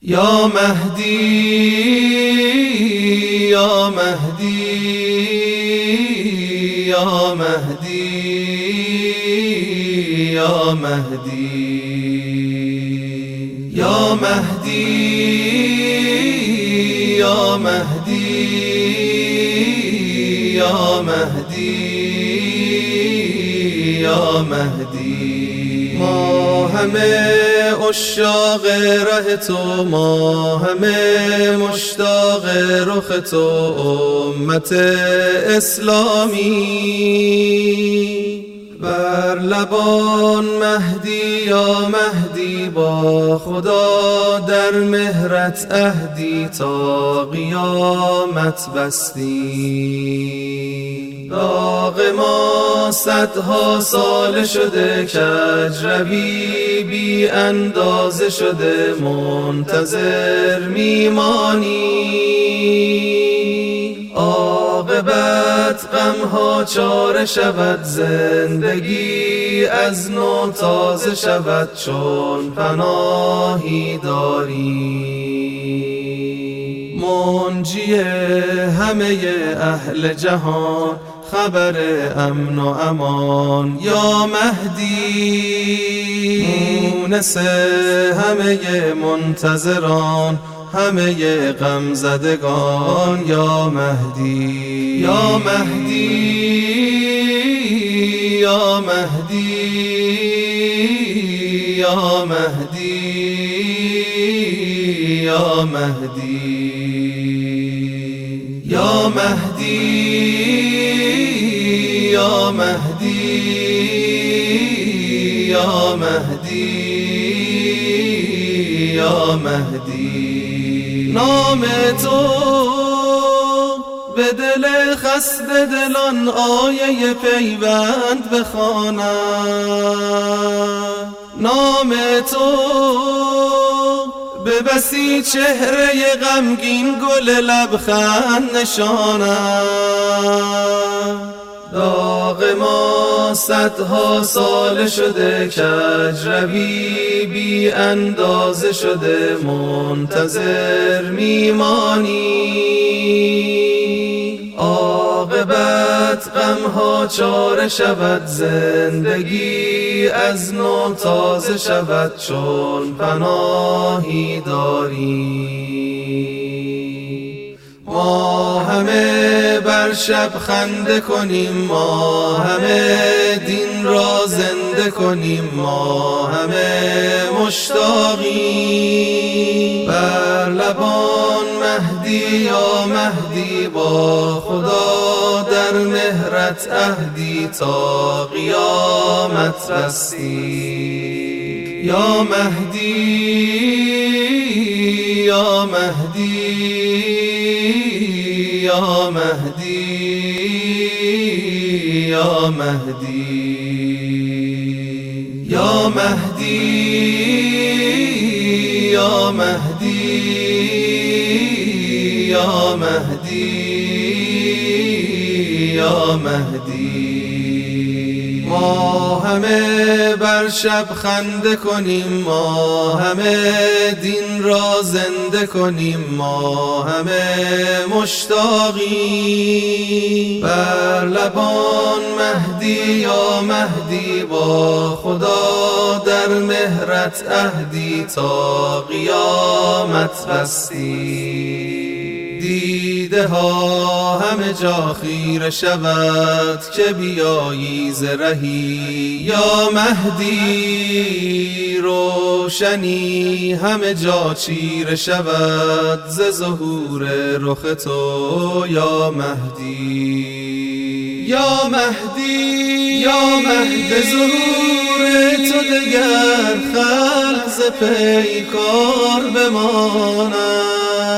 یا مهدی یا مهدی یا مهدی یا مهدی یا مهدی یا مهدی یا مهدی یا مهدی ما همه عشاق ره تو، ما همه مشتاق رخ تو، امت اسلامی بر لبان مهدی یا مهدی، با خدا در مهرت عهدی تا قیامت بستی. داغ ما صدها سال شده، کج روی بی اندازه شده، منتظر میمانی. عاقبت غمها چاره شود، زندگی از نو تازه شود، چون پناهی داری منجی همه اهل جهان، خبر امن و امان. یا مهدی مونس همه منتظران، همه غم زدگان. یا مهدی یا مهدی یا مهدی یا مهدی یا مهدی یا مهدی یا مهدی یا مهدی یا مهدی. نام تو به دل خسته دلان آیه پیوند بخواند، نام تو به بسی چهره غمگین گل لبخند نشاند. داغ ما صدها سال شده، کج روی بی اندازه شده، منتظر میمانی. عاقبت غمها چاره شود، زندگی از نو تازه شود، چون پناهی داری. ما همه بر شب خنده کنیم، ما همه دین را زنده کنیم، ما همه مشتاقیم بر لبان مهدی یا مهدی، با خدا در مهرت عهدی تا قیامت بستی. یا مهدی یا مهدی یا مهدی یا مهدی یا مهدی یا مهدی یا مهدی یا مهدی. ما همه بر شب خنده کنیم، ما همه دین را زنده کنیم، ما همه مشتاقیم بر لبان مهدی یا مهدی، با خدا در مهرت عهدی تا قیامت بستی. دیده ها همه جا خیره شود، که بیایی ز رهی یا مهدی. روشنی همه جا چیره شود، ز ظهور رخ تو یا مهدی. یا مهدی یا مهدی، ظهور تو دگر خلق ز پیکار بماند.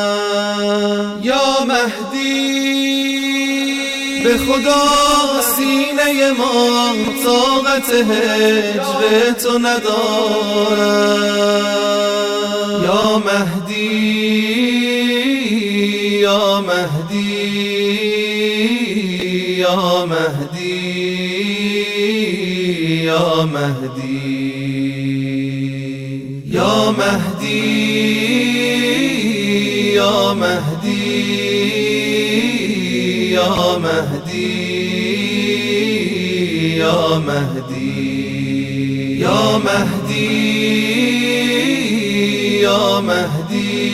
یا مهدی به خدا سینه ما طاقت هجر تو ندارد. یا مهدی یا مهدی یا مهدی یا مهدی یا مهدی یا مهدی یا مهدی یا مهدی یا مهدی یا مهدی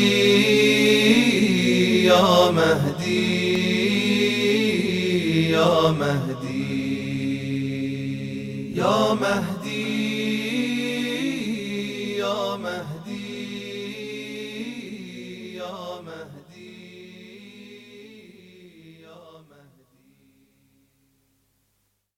یا مهدی یا مهدی یا مهدی یا مهدی